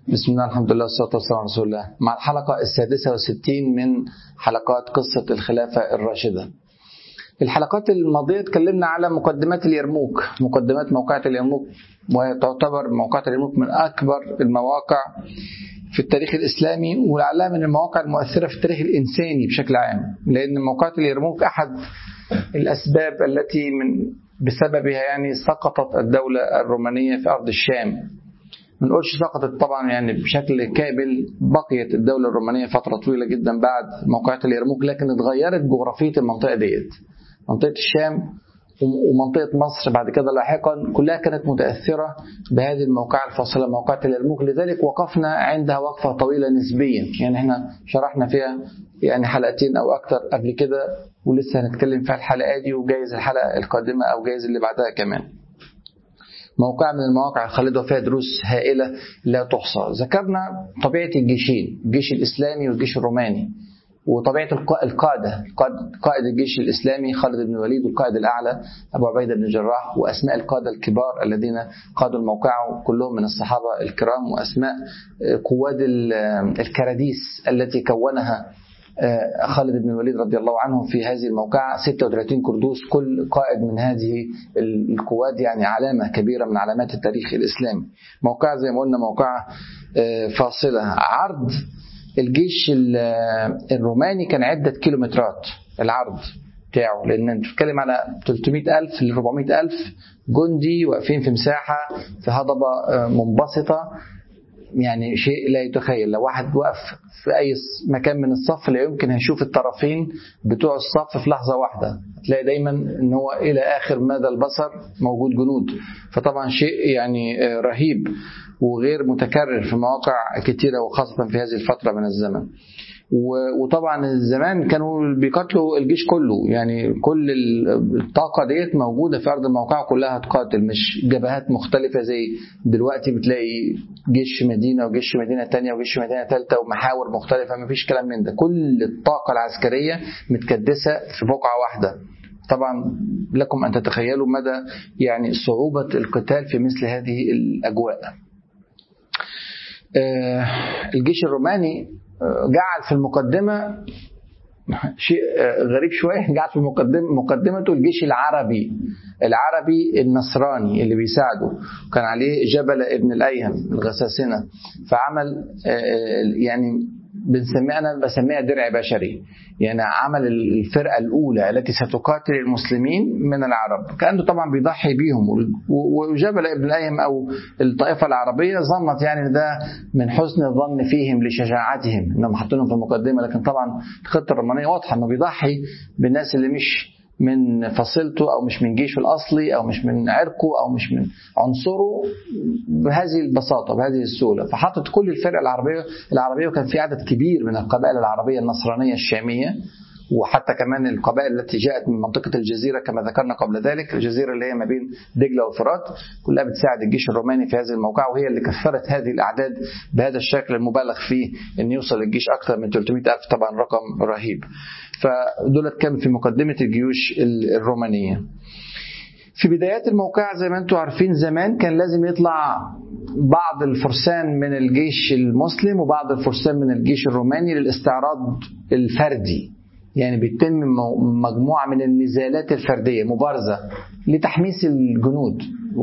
بسم الله الحمد لله والصلاة والسلام على رسول الله. مع الحلقة 66 من حلقات قصة الخلافة الراشدة. في الحلقات الماضية تكلمنا على مقدمات اليرموك، مقدمات موقعة اليرموك، وتعتبر موقعة اليرموك من أكبر المواقع في التاريخ الإسلامي، ولعلها من المواقع المؤثرة في التاريخ الإنساني بشكل عام، لأن موقعة اليرموك أحد الأسباب التي بسببها سقطت الدولة الرومانية في أرض الشام. ما نقولش سقطت طبعا بشكل كامل، بقيت الدولة الرومانية فترة طويلة جدا بعد موقعة اليرموك، لكن اتغيرت جغرافية المنطقة ديت. منطقة الشام ومنطقة مصر بعد كده لاحقا كلها كانت متأثرة بهذه الموقعة الفاصلة، موقعة اليرموك. لذلك وقفنا عندها وقفة طويلة نسبيا، احنا شرحنا فيها حلقتين أو أكثر قبل كده، ولسه هنتكلم فيها الحلقة دي وجايز الحلقة القادمة أو جايز اللي بعدها كمان. موقع من المواقع الخالدة وفيها دروس هائلة لا تحصى. ذكرنا طبيعة الجيشين، الجيش الإسلامي والجيش الروماني، وطبيعة القادة، قائد الجيش الإسلامي خالد بن الوليد، والقائد الأعلى أبو عبيدة بن الجراح، وأسماء القادة الكبار الذين قادوا الموقع كلهم من الصحابة الكرام، وأسماء قواد الكراديس التي كونها خالد بن الوليد رضي الله عنه في هذه الموقعة. 36 كردوس، كل قائد من هذه القوات علامة كبيرة من علامات التاريخ الإسلامي. موقعة زي ما قلنا موقعة فاصلة. عرض الجيش الروماني كان عدة كيلومترات العرض بتاعه، لأن انت بتتكلم على 300,000 ل 400,000 جندي واقفين في مساحة، في هضبة منبسطة، شيء لا يتخيل. لو واحد وقف في أي مكان من الصف لا يمكن هيشوف الطرفين بتوع الصف في لحظة واحدة، تلاقي دايما ان هو إلى آخر مدى البصر موجود جنود. فطبعا شيء رهيب وغير متكرر في مواقع كتيرة، وخاصة في هذه الفترة من الزمن. وطبعا الزمان كانوا بيقاتلوا الجيش كله، كل الطاقة ديت موجودة في أرض الموقع كلها تقاتل، مش جبهات مختلفة زي دلوقتي بتلاقي جيش مدينة وجيش مدينة تانية وجيش مدينة ثالثة ومحاور مختلفة. مفيش كلام من ده، كل الطاقة العسكرية متكدسة في بقعة واحدة. طبعا لكم أن تتخيلوا مدى صعوبة القتال في مثل هذه الأجواء. الجيش الروماني جعل في المقدمة شيء غريب شوية، جعل في مقدمته الجيش العربي النصراني اللي بيساعده، وكان عليه جبل ابن الأيهم الغساسنة. فعمل أنا بسميها درع بشري، عمل الفرقة الأولى التي ستقاتل المسلمين من العرب، كأنه طبعا بيضحي بيهم. وجبل ابن الأيهم أو الطائفة العربية ظنت ده من حسن الظن فيهم لشجاعتهم إنهم حطونهم في المقدمة، لكن طبعا الخطة الرومانية واضحة إنه بيضحي بالناس اللي مش من فصيلته أو مش من جيشه الأصلي أو مش من عرقه أو مش من عنصره بهذه البساطة بهذه السهولة. فحطت كل الفرق العربية، وكان في عدد كبير من القبائل العربية النصرانية الشامية، وحتى كمان القبائل التي جاءت من منطقة الجزيرة كما ذكرنا قبل ذلك، الجزيرة اللي هي ما بين دجلة والفرات، كلها بتساعد الجيش الروماني في هذه الموقع، وهي اللي كثرت هذه الأعداد بهذا الشكل المبالغ فيه، أن يوصل الجيش أكثر من 300,000. طبعا رقم رهيب. فدولت كانوا في مقدمة الجيوش الرومانية. في بدايات الموقع زي ما انتم عارفين زمان كان لازم يطلع بعض الفرسان من الجيش المسلم وبعض الفرسان من الجيش الروماني للاستعراض الفردي، بيتم مجموعة من النزالات الفردية مبارزة لتحميس الجنود.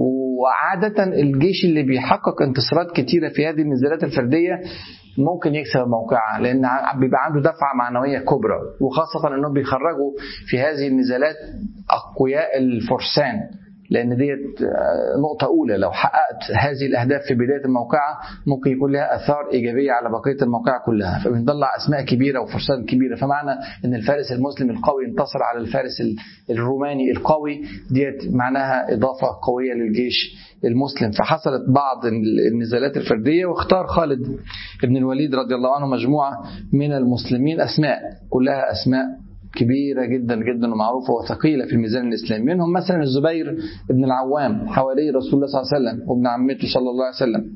وعادة الجيش اللي بيحقق انتصارات كتيرة في هذه النزالات الفردية ممكن يكسب الموقعة، لأن بيبقى عنده دفعة معنوية كبرى، وخاصة أنهم بيخرجوا في هذه النزالات أقوياء الفرسان، لأن ديت نقطة أولى. لو حققت هذه الأهداف في بداية الموقعة ممكن يكون لها أثار إيجابية على بقية الموقعة كلها، فبنطلع أسماء كبيرة وفرسان كبيرة. فمعنى أن الفارس المسلم القوي انتصر على الفارس الروماني القوي، ديت معناها إضافة قوية للجيش المسلم. فحصلت بعض النزالات الفردية، واختار خالد بن الوليد رضي الله عنه مجموعة من المسلمين، أسماء كلها أسماء كبيرة جدا جدا ومعروفة وثقيلة في الميزان الإسلامي. منهم مثلا الزبير بن العوام حوالي رسول الله صلى الله عليه وسلم وابن عمته صلى الله عليه وسلم،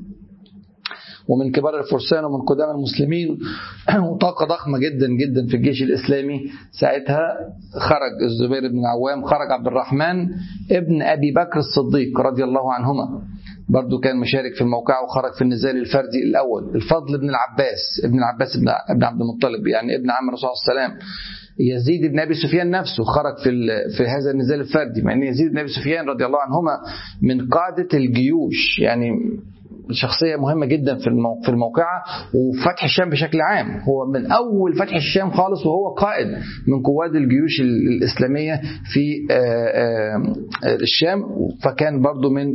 ومن كبار الفرسان ومن قدام المسلمين، وطاقة ضخمة جدا جدا في الجيش الإسلامي. ساعتها خرج الزبير بن العوام، خرج عبد الرحمن ابن أبي بكر الصديق رضي الله عنهما، برضو كان مشارك في الموقعة وخرج في النزال الفردي الأول. الفضل بن العباس ابن عبد المطلب، يعني ابن عم الرسول صلى الله عليه وسلم. يزيد بن أبي سفيان نفسه خرج في هذا النزال الفردي، مع أن يزيد بن أبي سفيان رضي الله عنهما من قادة الجيوش، يعني شخصية مهمة جدا في الموقعة وفتح الشام بشكل عام. هو من أول فتح الشام خالص وهو قائد من قواد الجيوش الإسلامية في الشام، فكان برضو من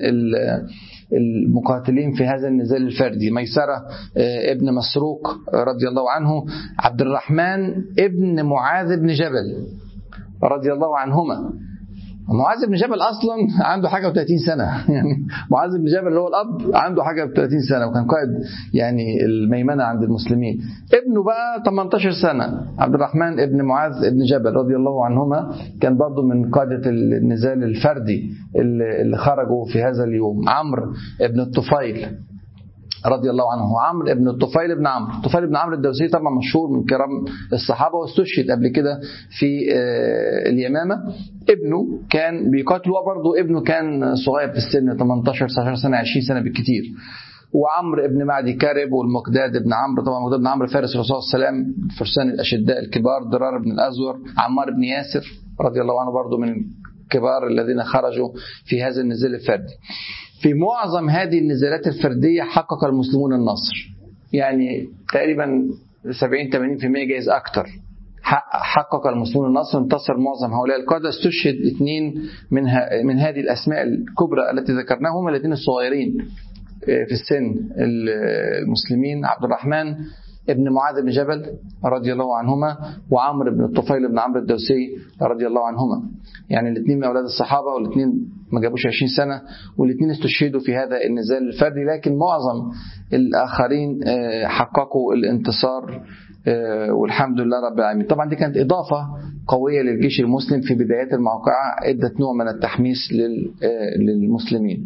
المقاتلين في هذا النزال الفردي. ميسرة ابن مسروق رضي الله عنه، عبد الرحمن ابن معاذ بن جبل رضي الله عنهما. معاذ بن جبل أصلا عنده حاجة و30 سنة، يعني معاذ بن جبل اللي هو الأب عنده حاجة و30 سنة وكان قائد يعني الميمنة عند المسلمين. ابنه بقى 18 سنة، عبد الرحمن ابن معاذ ابن جبل رضي الله عنهما، كان برضو من قادة النزال الفردي اللي خرجوا في هذا اليوم. عمرو ابن الطفيل رضي الله عنه، عمرو ابن الطفيل بن عمرو. الطفيل بن عمرو الدوسي طبعا مشهور من كرام الصحابة واستشهد قبل كده في اليمامة. ابنه كان بيقاتل، وبرضه ابنه كان صغير في السن 18 19 سنة 20 سنة بالكتير. وعمرو ابن معدي كارب، والمقداد ابن عمرو، طبعا مقداد بن عمرو فارس الرسول صلى الله عليه وسلم، فرسان الأشداء الكبار. ضرار بن الأزور، عمار بن ياسر رضي الله عنه برضه من الكبار الذين خرجوا في هذا النزال الفردي. في معظم هذه النزالات الفردية حقق المسلمون النصر، يعني تقريبا 70-80% جايز أكتر. حقق المسلمون النصر، انتصر معظم هؤلاء القادة. استشهد 2 من هذه الأسماء الكبرى التي ذكرناهم، الاثنين الصغيرين في السن المسلمين، عبد الرحمن ابن معاذ بن جبل رضي الله عنهما، وعمرو بن الطفيل بن عمرو الدوسي رضي الله عنهما. يعني الاثنين من أولاد الصحابة، والاثنين ما جابوش 20 سنة، والاثنين استشهدوا في هذا النزال الفردي. لكن معظم الآخرين حققوا الانتصار والحمد لله رب العالمين. طبعا دي كانت إضافة قوية للجيش المسلم في بدايات الموقعة، ادت نوع من التحميس للمسلمين.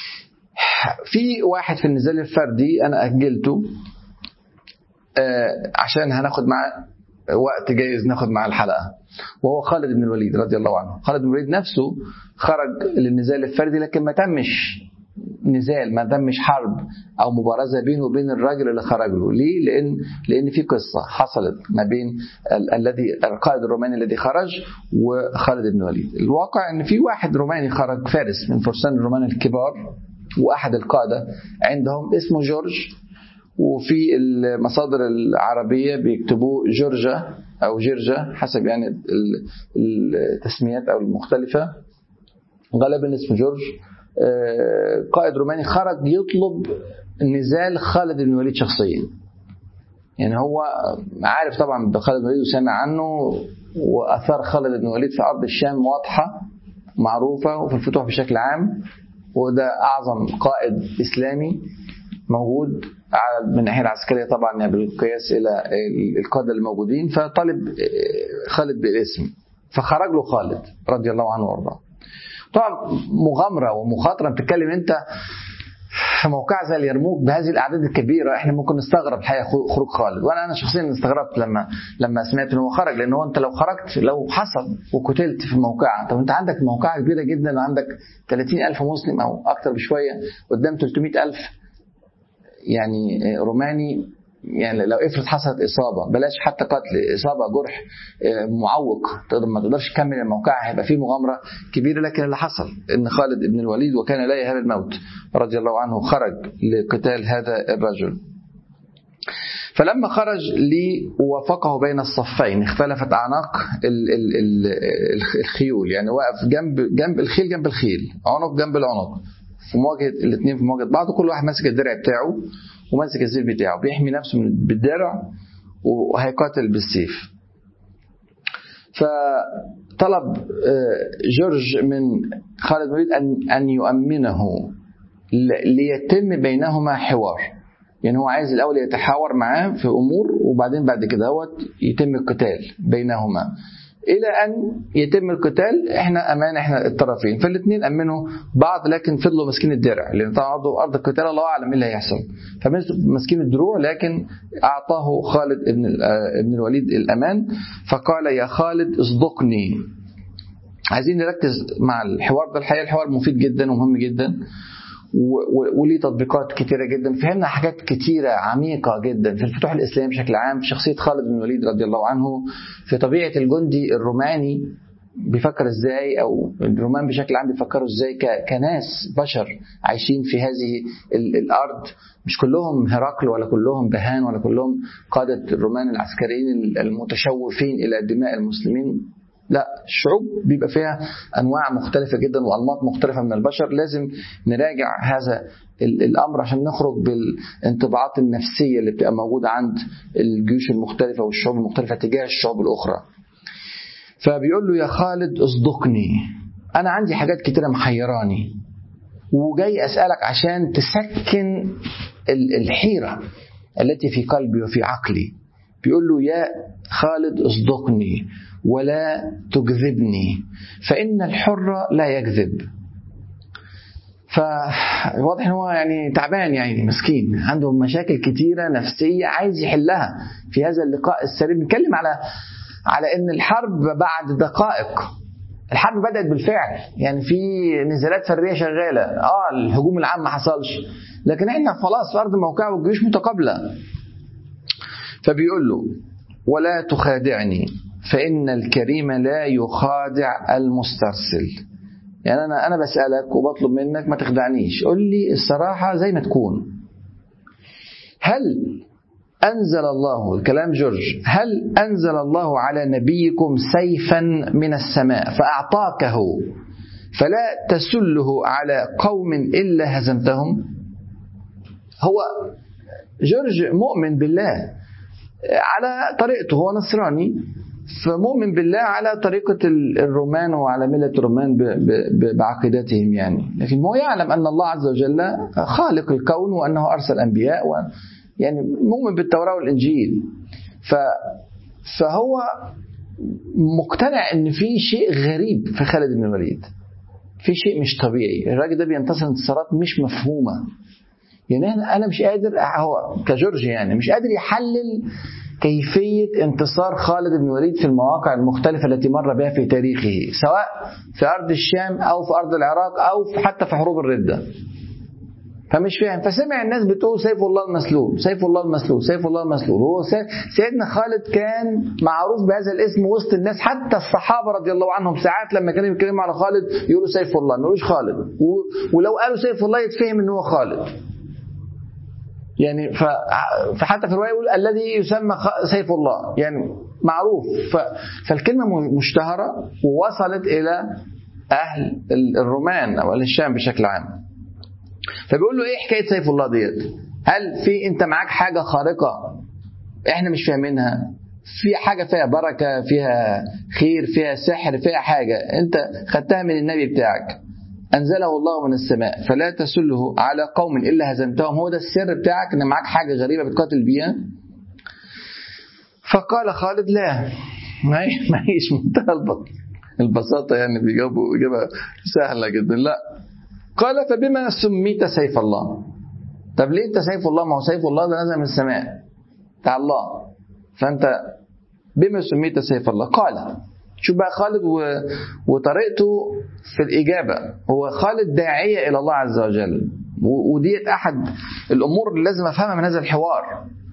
في واحد في النزال الفردي أنا أجلته عشان هناخد معه وقت جايز ناخد مع الحلقة، وهو خالد بن الوليد رضي الله عنه. خالد بن الوليد نفسه خرج للنزال الفردي، لكن ما تمش نزال، ما تمش حرب أو مبارزة بينه وبين الراجل اللي خرج له. ليه؟ لأن في قصة حصلت ما بين القائد الروماني الذي خرج وخالد بن الوليد. الواقع أن في واحد روماني خرج، فارس من فرسان الرومان الكبار وأحد القادة عندهم، اسمه جورج، وفي المصادر العربية بيكتبوه جورجا أو جرجا حسب يعني التسميات أو المختلفة، غالبا اسمه جورج. قائد روماني خرج يطلب نزال خالد بن الوليد شخصيا، يعني هو عارف طبعا بخالد بن الوليد وسمع عنه، وأثار خالد بن الوليد في أرض الشام واضحة معروفة وفي الفتوح بشكل عام، وده أعظم قائد إسلامي موجود من الناحية العسكرية طبعا، يعني بالقياس إلى القادة الموجودين. فطالب خالد بالاسم، فخرج له خالد رضي الله عنه وارضاه. طبعا مغامرة ومخاطرة، بتتكلم انت في موقع زي اليرموك بهذه الأعداد الكبيرة، احنا ممكن نستغرب الحقيقة خروج خالد، وانا شخصيا استغربت لما سمعت انه خرج، لان هو انت لو خرجت لو حصل وقتلت في موقعة، طب انت عندك موقعة كبيرة جدا وعندك 30,000 مسلم او اكتر بشوية قدام 300,000 يعني روماني، يعني لو افرض حصلت إصابة، بلاش حتى قتل، إصابة جرح معوق ما تقدرش تكمل الموقع، هيبقى فيه مغامرة كبيرة. لكن اللي حصل إن خالد بن الوليد وكان لا يهاب الموت رضي الله عنه خرج لقتال هذا الرجل. فلما خرج وافقه بين الصفين، اختلفت أعناق الخيول، يعني واقف جنب الخيل جنب الخيل، عنق جنب العنق، في مواجهة الاثنين في مواجهة بعض، كل واحد ماسك الدرع بتاعه وماسك السيف بتاعه بيحمي نفسه بالدرع وهيقاتل بالسيف. فطلب جورج من خالد بن الوليد أن يؤمنه ليتم بينهما حوار، يعني هو عايز الأول يتحاور معاه في أمور، وبعدين بعد كده هو يتم القتال بينهما إلى أن يتم القتال، إحنا أمان إحنا الطرفين. فالاثنين أمنوا بعض، لكن فضلوا مسكين الدرع، لأن طبعا أرض القتال الله أعلم إيه اللي هيحصل، فمسكين الدروع. لكن أعطاه خالد ابن الوليد الأمان، فقال يا خالد اصدقني. عايزين نركز مع الحوار ده، الحقيقة الحوار مفيد جدا ومهم جدا، وليه تطبيقات كتيرة جدا. فهمنا حاجات كتيرة عميقة جدا في الفتوح الإسلامي بشكل عام، في شخصية خالد بن الوليد رضي الله عنه، في طبيعة الجندي الروماني بيفكر ازاي، او الرومان بشكل عام بيفكروا ازاي كناس بشر عايشين في هذه الارض. مش كلهم هرقل ولا كلهم بهان ولا كلهم قادة الرومان العسكريين المتشوفين الى دماء المسلمين. لا، الشعوب بيبقى فيها انواع مختلفة جدا وانماط مختلفة من البشر. لازم نراجع هذا الامر عشان نخرج بالانطباعات النفسية اللي بتبقى موجودة عند الجيوش المختلفة والشعوب المختلفة تجاه الشعوب الاخرى. فبيقول له: يا خالد اصدقني، أنا عندي حاجات كتيرة محيراني وجاي أسألك عشان تسكن الحيرة التي في قلبي وفي عقلي. بيقول له: يا خالد اصدقني ولا تكذبني فإن الحر لا يكذب. فواضح إنه يعني تعبان، يعني مسكين، عنده مشاكل كتيرة نفسية عايز يحلها. في هذا اللقاء السريع بنتكلم على ان الحرب بعد دقائق، الحرب بدأت بالفعل، يعني في نزالات فرية شغالة، الهجوم العام ما حصلش، لكن احنا خلاص في ارض موقعه والجيوش متقابلة. فبيقول له: ولا تخادعني فإن الكريم لا يخادع المسترسل. يعني انا بسألك وبطلب منك ما تخدعنيش، قول لي الصراحة زي ما تكون. هل أنزل الله، الكلام جورج، هل أنزل الله على نبيكم سيفا من السماء فأعطاكه فلا تسله على قوم إلا هزمتهم؟ هو جورج مؤمن بالله على طريقته، هو نصراني فمؤمن بالله على طريقة الرومان وعلى ملة الرومان بعقيدتهم يعني، لكن هو يعلم أن الله عز وجل خالق الكون وأنه أرسل أنبياء يعني مؤمن بالتوراة والإنجيل. فهو مقتنع ان في شيء غريب في خالد بن الوليد، في شيء مش طبيعي. الراجل ده بينتصر انتصارات مش مفهومة. يعني انا مش قادر، هو كجورج يعني مش قادر يحلل كيفية انتصار خالد بن الوليد في المواقع المختلفة التي مر بها في تاريخه، سواء في أرض الشام أو في أرض العراق أو حتى في حروب الردة. فمش فاهم. فسمع الناس بتقول سيف الله المسلول، سيف الله المسلول، سيف الله المسلول. هو سيدنا خالد كان معروف بهذا الاسم وسط الناس، حتى الصحابة رضي الله عنهم ساعات لما كانوا يتكلموا على خالد يقولوا سيف الله، ما يقولوش خالد. ولو قالوا سيف الله يتفهم ان هو خالد يعني. فحتى في الرواية يقول الذي يسمى سيف الله، يعني معروف. فالكلمة مشتهرة ووصلت إلى أهل الرومان أو أهل الشام بشكل عام. فبيقول له: ايه حكاية سيف الله ديت؟ هل في انت معاك حاجة خارقة احنا مش فاهمينها؟ في حاجة فيها بركة، فيها خير، فيها سحر، فيها حاجة انت خدتها من النبي بتاعك انزله الله من السماء فلا تسله على قوم الا هزمتهم؟ هو ده السر بتاعك، ان معاك حاجة غريبة بتقاتل بيها؟ فقال خالد: لا، ما هيش منتهى البساطة، يعني بيجاوبوا إجابة سهلة جدا. لا. قال: فبما سميت سيف الله؟ طب ليه انت سيف الله؟ ما هو سيف الله ده نزل من السماء بتاع الله، فانت بما سميت سيف الله؟ قال، شوف بقى خالد وطريقته في الإجابة. هو خالد داعية إلى الله عز وجل، وديت أحد الأمور اللي لازم أفهمها من هذا الحوار.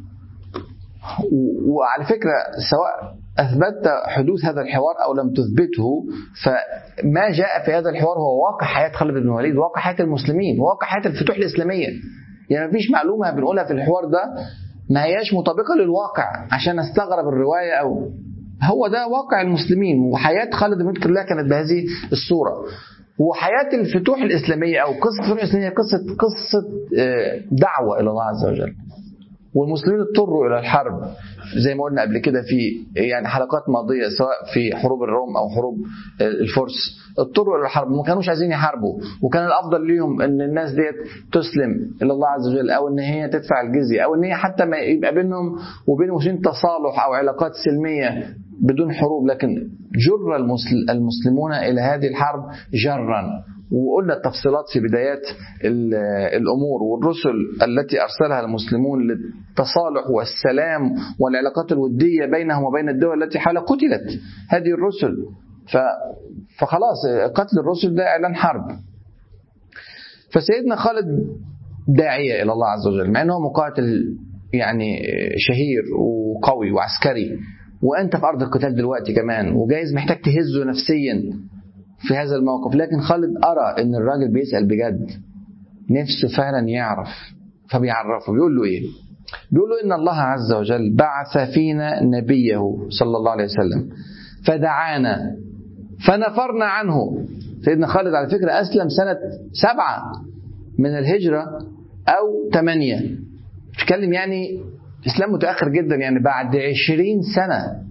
وعلى فكرة سواء أثبتت حدوث هذا الحوار أو لم تثبته، فما جاء في هذا الحوار هو واقع حياة خالد بن الوليد، واقع حياة المسلمين، واقع حياة الفتوح الإسلامية. يعني مفيش معلومة بنقولها في الحوار ده ما هياش مطابقة للواقع عشان استغرب الرواية، أو هو ده واقع المسلمين. وحياة خالد بن الوليد كلها كانت بهذه الصورة. وحياة الفتوح الإسلامية أو قصة الفتوح الإسلامية قصة دعوة إلى الله عز وجل. والمسلمين اضطروا إلى الحرب زي ما قلنا قبل كده في يعني حلقات ماضية، سواء في حروب الروم أو حروب الفرس، اضطروا إلى الحرب، ما كانوش عايزين يحاربوا، وكان الأفضل ليهم أن الناس ديت تسلم إلى الله عز وجل، أو أن هي تدفع الجزية، أو أن هي حتى ما يبقى بينهم وبين المسلمين تصالح أو علاقات سلمية بدون حروب. لكن جر المسلمون إلى هذه الحرب جرا. وقلنا التفصيلات في بدايات الأمور، والرسل التي أرسلها المسلمون للتصالح والسلام والعلاقات الودية بينهم وبين الدول التي حولها، قتلت هذه الرسل. فخلاص قتل الرسل ده إعلان حرب. فسيدنا خالد داعية إلى الله عز وجل، مع أنه مقاتل يعني شهير وقوي وعسكري، وأنت في أرض القتال دلوقتي كمان، وجايز محتاج تهزه نفسيا في هذا الموقف. لكن خالد أرى أن الراجل بيسأل بجد، نفسه فعلا يعرف، فبيعرفه. بيقول له إيه؟ بيقول له إن الله عز وجل بعث فينا نبيه صلى الله عليه وسلم فدعانا فنفرنا عنه. سيدنا خالد على فكرة أسلم سنة 7 من الهجرة أو 8، تتكلم يعني إسلام متأخر جدا، يعني بعد 20 سنة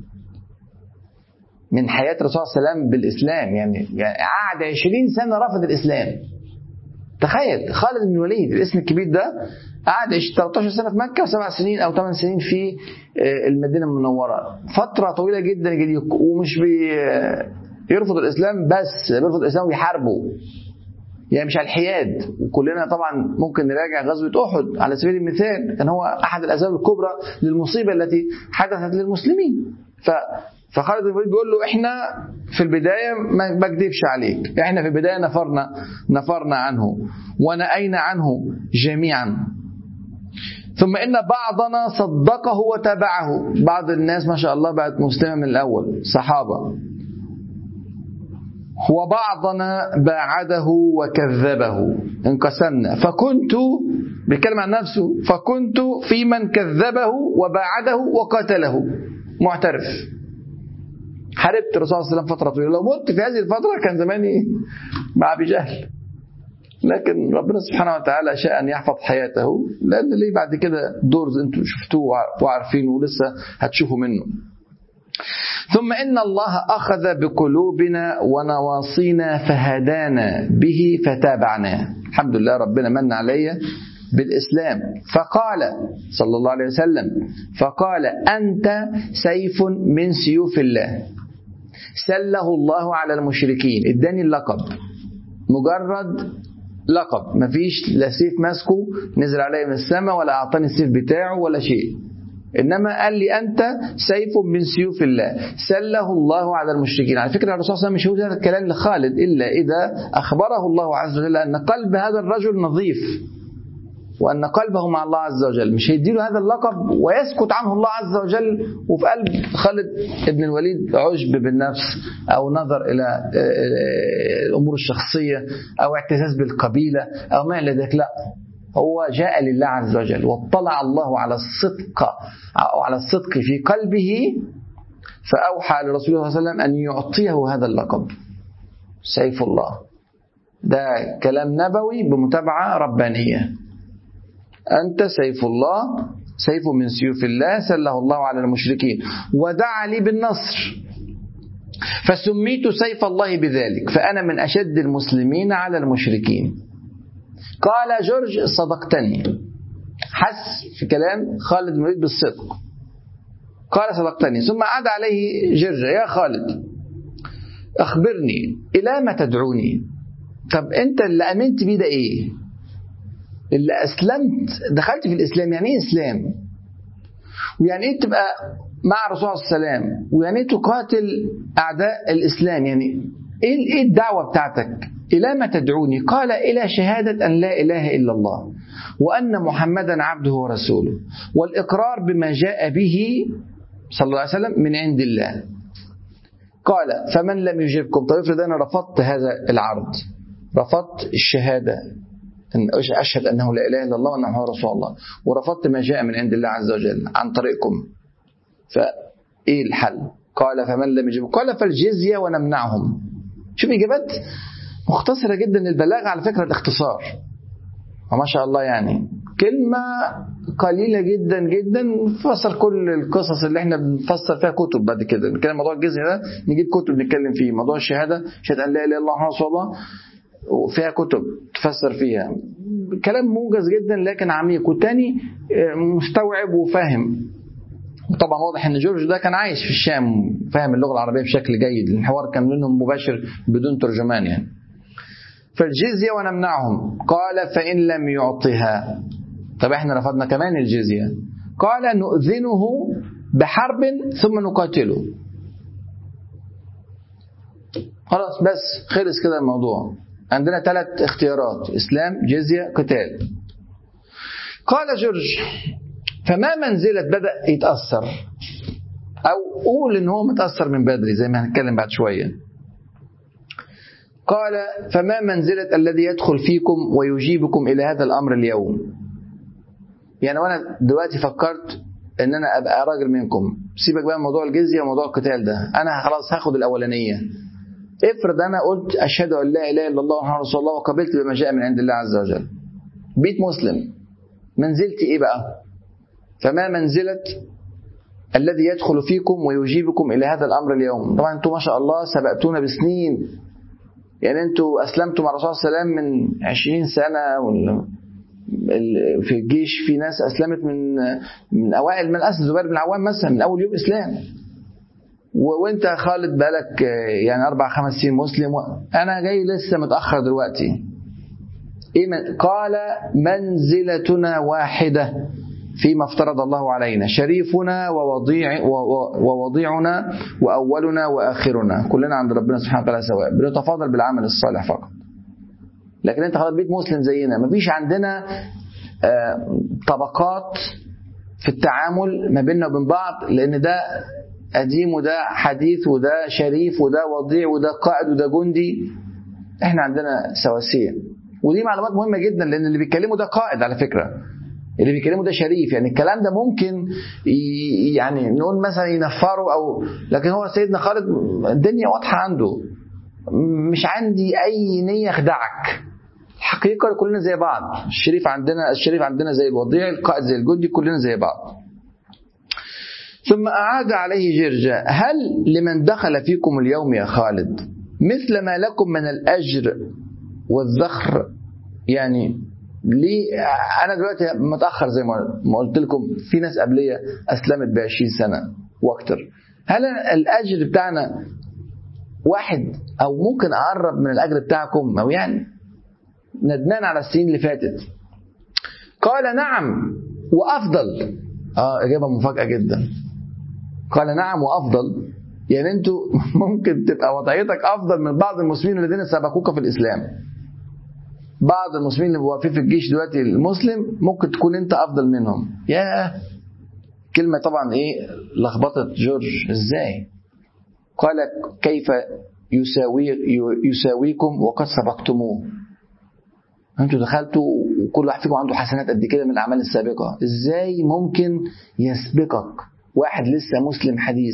من حياة الرسول صلى الله عليه وسلم بالإسلام، يعني قعد 20 سنة رفض الإسلام. تخيل خالد بن الوليد الاسم الكبير ده قعد 13 سنة في مكة و7 سنين أو 8 سنين في المدينة المنورة، فترة طويلة جدا جدا، ومش بيرفض الإسلام بس، بيرفض الإسلام وبيحاربه، يعني مش على الحياد. وكلنا طبعا ممكن نراجع غزوة أحد على سبيل المثال، كان هو أحد الأسباب الكبرى للمصيبة التي حدثت للمسلمين. فخالد بن الوليد بيقول له احنا في البداية ما بكذبش عليك، احنا في البداية نفرنا عنه ونأينا عنه جميعا، ثم إن بعضنا صدقه وتبعه. بعض الناس ما شاء الله بقت مسلمة من الأول، صحابة، وبعضنا باعده وكذبه، انقسمنا. فكنت، بيتكلم عن نفسه، فكنت في من كذبه وباعده وقتله، معترف. حاربت الرسول صلى الله عليه وسلم فترة طويلة، لو مت في هذه الفترة كان زماني مع أبي جهل، لكن ربنا سبحانه وتعالى شاء أن يحفظ حياته، لأن ليه بعد كده دور انتم شفتوه وعارفينه ولسه هتشوفوا منه. ثم إن الله أخذ بقلوبنا ونواصينا فهدانا به فتابعناه. الحمد لله ربنا من علي بالإسلام. فقال صلى الله عليه وسلم، فقال أنت سيف من سيوف الله سله الله على المشركين. اداني اللقب، مجرد لقب، مفيش لا سيف ماسكه نزل عليه من السماء ولا أعطاني السيف بتاعه ولا شيء، إنما قال لي أنت سيف من سيوف الله سله الله على المشركين. على فكرة الرسول صلى الله عليه وسلم مش هيقول هذا الكلام لخالد إلا إذا أخبره الله عز وجل أن قلب هذا الرجل نظيف وأن قلبه مع الله عز وجل، مش هيديله هذا اللقب ويسكت عنه الله عز وجل وفي قلب خالد بن الوليد عجب بالنفس أو نظر إلى الأمور الشخصية أو اعتزاز بالقبيلة أو ما إلى ذلك. لا، هو جاء لله عز وجل واطلع الله على الصدق أو على الصدق في قلبه، فأوحى لرسول الله صلى الله عليه وسلم أن يعطيه هذا اللقب سيف الله. ده كلام نبوي بمتابعة ربانية. أنت سيف الله، سيف من سيوف الله سله الله على المشركين، ودعا لي بالنصر فسميت سيف الله بذلك، فأنا من أشد المسلمين على المشركين. قال جورج صدقتني، حس في كلام خالد بن الوليد بالصدق، قال صدقتني. ثم عاد عليه جورج، يا خالد أخبرني إلى ما تدعوني؟ طب أنت اللي أمنت بيه ده إيه؟ اللي أسلمت دخلت في الإسلام، يعني إيه إسلام؟ ويعني إيه تبقى مع الرسول صلى الله عليه وسلم؟ ويعني إيه تقاتل أعداء الإسلام؟ يعني إيه الدعوة بتاعتك؟ إلى ما تدعوني؟ قال إلى شهادة أن لا إله إلا الله وأن محمدا عبده ورسوله والإقرار بما جاء به صلى الله عليه وسلم من عند الله. قال فمن لم يجبكم؟ طيب افرض أنا رفضت هذا العرض، رفضت الشهادة أن أشهد أنه لا إله إلا الله وأنه محمد رسول الله، ورفضت ما جاء من عند الله عز وجل عن طريقكم، فإيه الحل؟ قال فمن لم يجبكم قال فالجزية ونمنعهم. شوف إجابات مختصرة جدا، البلاغة على فكرة الاختصار، وما شاء الله يعني كلمة قليلة جدا جدا فصل كل القصص اللي احنا بنفسر فيها كتب. بعد كده نتكلم موضوع الجزية ده نجيب كتب نتكلم فيه، موضوع الشهادة شهادة أن لا إله إلا الله محمد رسول الله وفيها كتب تفسر فيها، كلام موجز جدا لكن عميق، والتاني مستوعب وفاهم. وطبعا واضح ان جورج ده كان عايش في الشام، فاهم اللغة العربية بشكل جيد، الحوار كان منهم مباشر بدون ترجمان يعني. فالجزية ونمنعهم. قال فإن لم يعطها؟ طب احنا رفضنا كمان الجزية. قال نؤذنه بحرب ثم نقاتله. خلاص بس خلص كده الموضوع، عندنا 3 اختيارات: إسلام، جزية، قتال. قال جورج: فما منزلة بدأ يتأثر، أو قول إن هو متأثر من بدري زي ما هنتكلم بعد شوية. قال: فما منزلة الذي يدخل فيكم ويجيبكم إلى هذا الأمر اليوم؟ يعني وأنا دلوقتي فكرت إن أنا أبقى راجل منكم، سيبك بقى موضوع الجزية وموضوع القتال ده، أنا خلاص هاخد الأولانية. افرض أنا قلت أشهد أن لا إله إلا الله ومحمد رسول الله وقبلت بما جاء من عند الله عز وجل، بيت مسلم، منزلتي إيه بقى؟ فما منزلة الذي يدخل فيكم ويجيبكم إلى هذا الأمر اليوم؟ طبعا أنتم ما شاء الله سبقتونا بسنين، يعني أنتوا أسلمتوا مع الرسول صلى الله عليه وسلم من 20 سنة، في الجيش في ناس أسلمت من أوائل من الأسد، زبير بن العوام مثلا من أول يوم إسلام، وأنت خالد بقالك يعني 4-5 سنين مسلم، أنا جاي لسه متأخر دلوقتي. قال: منزلتنا واحدة فيما افترض الله علينا، شريفنا ووضيعنا وأولنا وآخرنا، كلنا عند ربنا سبحانه وتعالى سواء، بنتفاضل بالعمل الصالح فقط. لكن انت خلاص بيت مسلم زينا، مفيش عندنا طبقات في التعامل ما بيننا وبين بعض، لأن ده قديم وده حديث وده شريف وده وضيع وده قائد وده جندي. احنا عندنا سواسية، ودي معلومات مهمة جدا، لأن اللي بيتكلموا ده قائد على فكرة، اللي بيكلموا ده شريف. يعني الكلام ده ممكن يعني نقول مثلا ينفروا لكن هو سيدنا خالد الدنيا واضحة عنده، مش عندي أي نية أخدعك، الحقيقة كلنا زي بعض، الشريف عندنا زي الوضيع، القائد زي الجندي، كلنا زي بعض. ثم أعاد عليه جرجة: هل لمن دخل فيكم اليوم يا خالد مثل ما لكم من الأجر والذخر؟ يعني ليه أنا دلوقتي متأخر زي ما قلت لكم، في ناس قبلية أسلمت ب20 سنة وأكتر، هل الأجر بتاعنا واحد أو ممكن أقرب من الأجر بتاعكم، أو يعني ندمان على السنين اللي فاتت؟ قال: نعم وأفضل. إجابة مفاجأة جدا. قال: نعم وأفضل، يعني أنتوا ممكن تبقى وضعيتك أفضل من بعض المسلمين الذين سبقوك في الإسلام. بعض المسلمين اللي واقفين في الجيش دلوقتي المسلم ممكن تكون أنت أفضل منهم. يا كلمة طبعا لخبطت جورج. إزاي؟ قال: كيف يساويكم وقد سبقتموه؟ أنتوا دخلتوا وكل واحد فيكم عنده حسنات قد كده من الأعمال السابقة، إزاي ممكن يسبقك واحد لسه مسلم حديث؟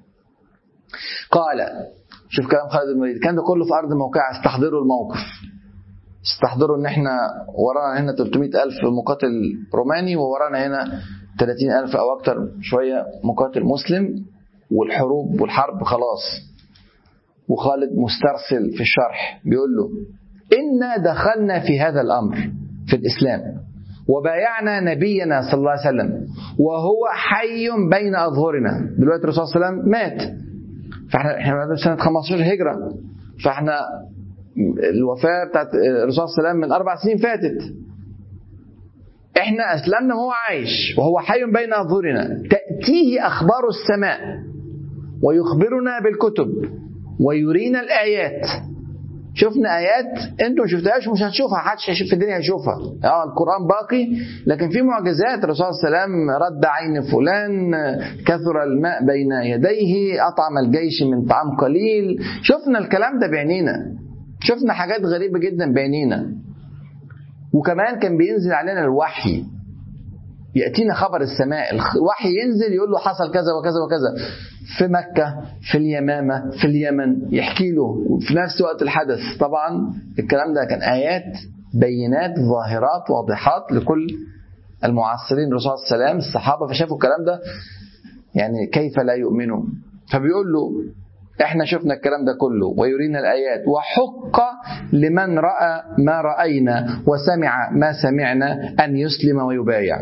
قال: شوف كلام خالد بن الوليد، كان ده كله في أرض موقعة، استحضروا الموقف، استحضروا ان احنا ورانا هنا 300,000 مقاتل روماني، وورانا هنا 30,000 او اكتر شوية مقاتل مسلم، والحروب والحرب خلاص. وخالد مسترسل في الشرح بيقول له: إنا دخلنا في هذا الأمر في الإسلام وبايعنا نبينا صلى الله عليه وسلم وهو حي بين أظهرنا. دلوقتي الرسول صلى الله عليه وسلم مات، فاحنا سنة 15 هجرة، فاحنا الوفاة بتاعت الرسول صلى الله عليه وسلم من 4 سنين فاتت، احنا أسلمنا وهو عايش وهو حي بين أظهرنا، تأتيه أخبار السماء ويخبرنا بالكتب ويرينا الآيات. شفنا آيات انتم ما شفتهاش ومش هتشوفها، حدش في الدنيا هيشوفها. القرآن باقي، لكن في معجزات. الرسول صلى الله عليه وسلم رد عين فلان، كثر الماء بين يديه، أطعم الجيش من طعام قليل. شفنا الكلام ده بعينينا، شفنا حاجات غريبة جدا بعينينا. وكمان كان بينزل علينا الوحي، يأتينا خبر السماء، الوحي ينزل يقول له حصل كذا وكذا وكذا في مكة، في اليمامة، في اليمن، يحكي له في نفس وقت الحدث. طبعا الكلام ده كان آيات بينات ظاهرات واضحات لكل المعاصرين الرسول صلى الله عليه وسلم، الصحابة، فشافوا الكلام ده، يعني كيف لا يؤمنوا. فبيقول له: احنا شفنا الكلام ده كله ويرينا الآيات، وحق لمن رأى ما رأينا وسمع ما سمعنا أن يسلم ويبايع،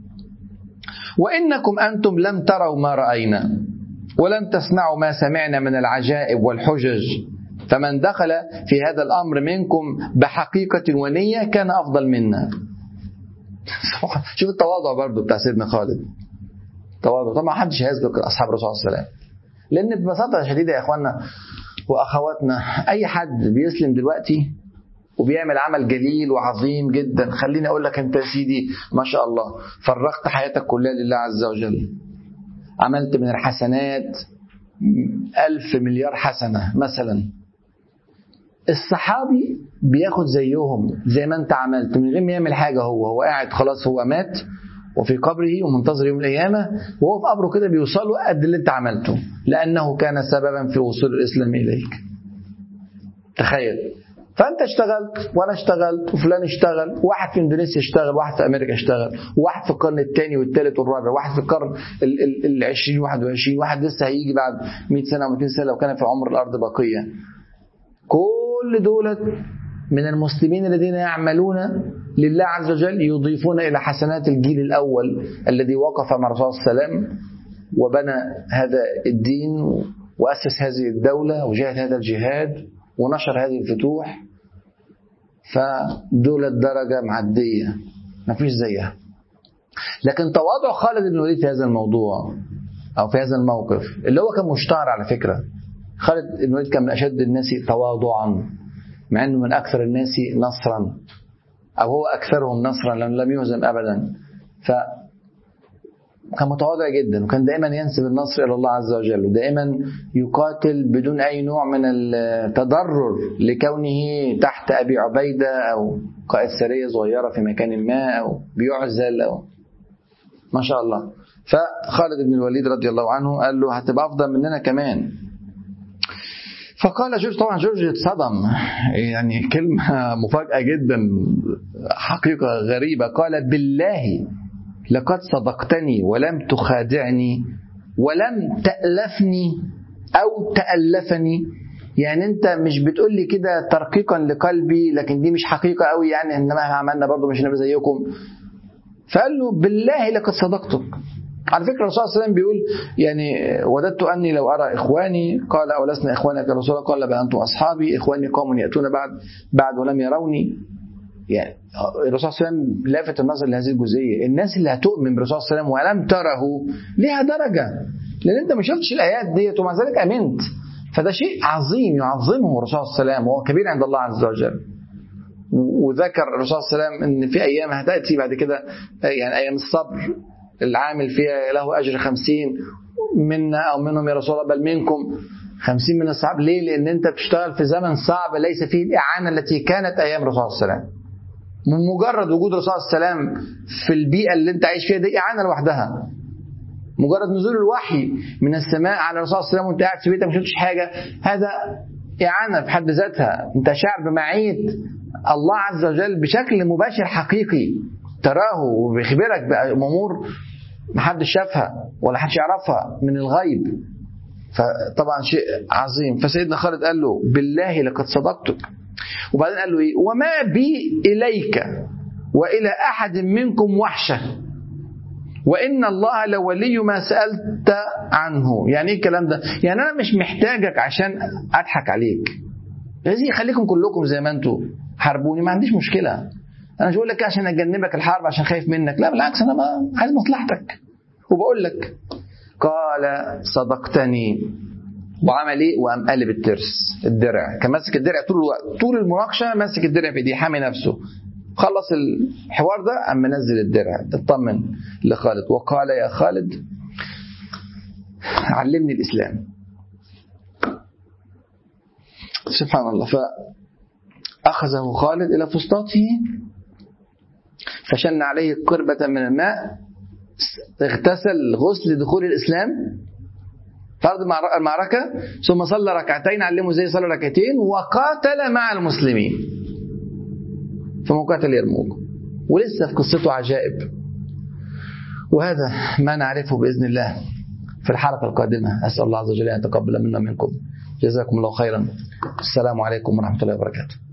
وإنكم أنتم لم تروا ما رأينا ولم تسمعوا ما سمعنا من العجائب والحجج، فمن دخل في هذا الأمر منكم بحقيقة ونية كان أفضل منا. شوف التواضع برضو بتاع سيدنا خالد، تواضع. طبعا محدش هيذكر أصحاب الرسول صلى الله عليه وسلم، لأن ببساطة شديدة يا إخواننا وأخواتنا، أي حد بيسلم دلوقتي وبيعمل عمل جليل وعظيم جدا. خليني أقول لك أنت يا سيدي ما شاء الله فرغت حياتك كلها لله عز وجل، عملت من الحسنات 1000 مليار حسنة مثلا. الصحابي بياخد زيهم زي ما أنت عملت من غير ما يعمل حاجة. هو قاعد خلاص، هو مات وفي قبره ومنتظر يوم القيامة، وهو في قبره كده بيوصله قد اللي أنت عملته، لأنه كان سببا في وصول الإسلام إليك. تخيل، فأنت اشتغلت وأنا اشتغلت وفلان اشتغل، واحد في إندونيسيا اشتغل، واحد في أمريكا اشتغل، واحد في القرن الثاني والثالث والرابع، واحد في القرن ال20 21، واحد لسه هيجي بعد 100 سنة و200 سنة لو كان في عمر الأرض بقية. كل دولة من المسلمين الذين يعملون لله عز وجل يضيفون إلى حسنات الجيل الأول الذي وقف مع الرسول صلى الله عليه وسلم وبنى هذا الدين وأسس هذه الدولة وجاهد هذا الجهاد ونشر هذه الفتوح. فدولة درجة معدية ما فيش زيها. لكن تواضع خالد بن الوليد في هذا الموضوع أو في هذا الموقف اللي هو كان مشتهر على فكرة، خالد بن الوليد كان من أشد الناس تواضعا مع أنه من أكثر الناس نصرا، أو هو أكثرهم نصرا لم يهزم أبدا. فكان متواضع جدا، وكان دائما ينسب النصر إلى الله عز وجل، ودائما يقاتل بدون أي نوع من التضرر لكونه تحت أبي عبيدة أو قائد سرية صغيرة في مكان ما أو بيعزل أو ما شاء الله. فخالد بن الوليد رضي الله عنه قال له هتبقى أفضل مننا كمان. فقال جورج، طبعا جورج اتصدم، يعني كلمة مفاجأة جدا، حقيقة غريبة. قال بالله لقد صدقتني ولم تخادعني ولم تألفني أو تألفني. يعني أنت مش بتقول لي كده ترقيقا لقلبي، لكن دي مش حقيقة قوي، يعني إنما عملنا برضو مش نبي زيكم. فقال له بالله لقد صدقتك. على فكرة الرسول صلى الله عليه وسلم بيقول يعني وددت أني لو أرى إخواني، قال أولسنا إخوانك يا رسول الله؟ قال بل أنتم أصحابي، إخواني قوم يأتون بعد ولم يروني. يعني الرسول صلى الله عليه وسلم لافت النظر لهذه الجزئية. الناس اللي هتؤمن بالرسول صلى الله عليه وسلم ولم تره ليها درجة، لأن أنت ما شفتش الآيات ديت ومع ذلك أمنت. فده شيء عظيم يعظمه الرسول صلى الله عليه وسلم وهو كبير عند الله عز وجل. وذكر الرسول صلى الله عليه وسلم أن في أيام هتأتي بعد كده، يعني أيام الصبر العامل فيها له أجر 50 منا أو منهم يا رسول الله بل منكم 50 من الصعب. ليه؟ لأن أنت بتشتغل في زمن صعب ليس فيه الإعانة التي كانت أيام الرسول صلى الله عليه وسلم. من مجرد وجود الرسول صلى الله عليه وسلم في البيئة اللي أنت عايش فيها دي إعانة لوحدها. مجرد نزول الوحي من السماء على الرسول صلى الله عليه وسلم وأنت قاعد في بيتك ما شفتش حاجة، هذا إعانة في حد ذاتها. أنت شاعر بمعية الله عز وجل بشكل مباشر حقيقي، تراه وبيخبرك بأمور محدش شافها ولا حدش يعرفها من الغيب. فطبعا شيء عظيم. فسيدنا خالد قال له بالله لقد صدقتك. وبعدين قال له إيه؟ وما بي إليك وإلى أحد منكم وحشة وإن الله لولي ما سألت عنه. يعني إيه الكلام ده؟ يعني أنا مش محتاجك عشان أضحك عليك، لازم خليكم كلكم زي ما أنتوا حاربوني، ما عنديش مشكلة. أنا مش بقول لك عشان أجنبك الحرب عشان خايف منك، لا بالعكس، أنا عايز مصلحتك وبقول لك. قال صدقتني. وعمل ايه؟ وقام قلب الدرع، كان ماسك الدرع طول الوقت، طول المناقشه ماسك الدرع في ايديه حامي نفسه. خلص الحوار ده قام منزل الدرع اطمن لخالد وقال يا خالد علمني الاسلام. سبحان الله. فاخذه خالد الى فسطاطه فشن عليه قربة من الماء، اغتسل غسل دخول الاسلام فرض المعركة، ثم صلى ركعتين، علمه زي صلى ركعتين، وقاتل مع المسلمين في موقعة اليرموك. ولسه في قصته عجائب، وهذا ما نعرفه بإذن الله في الحلقة القادمة. أسأل الله عز وجل أن يتقبل منا منكم. جزاكم الله خيرا. السلام عليكم ورحمة الله وبركاته.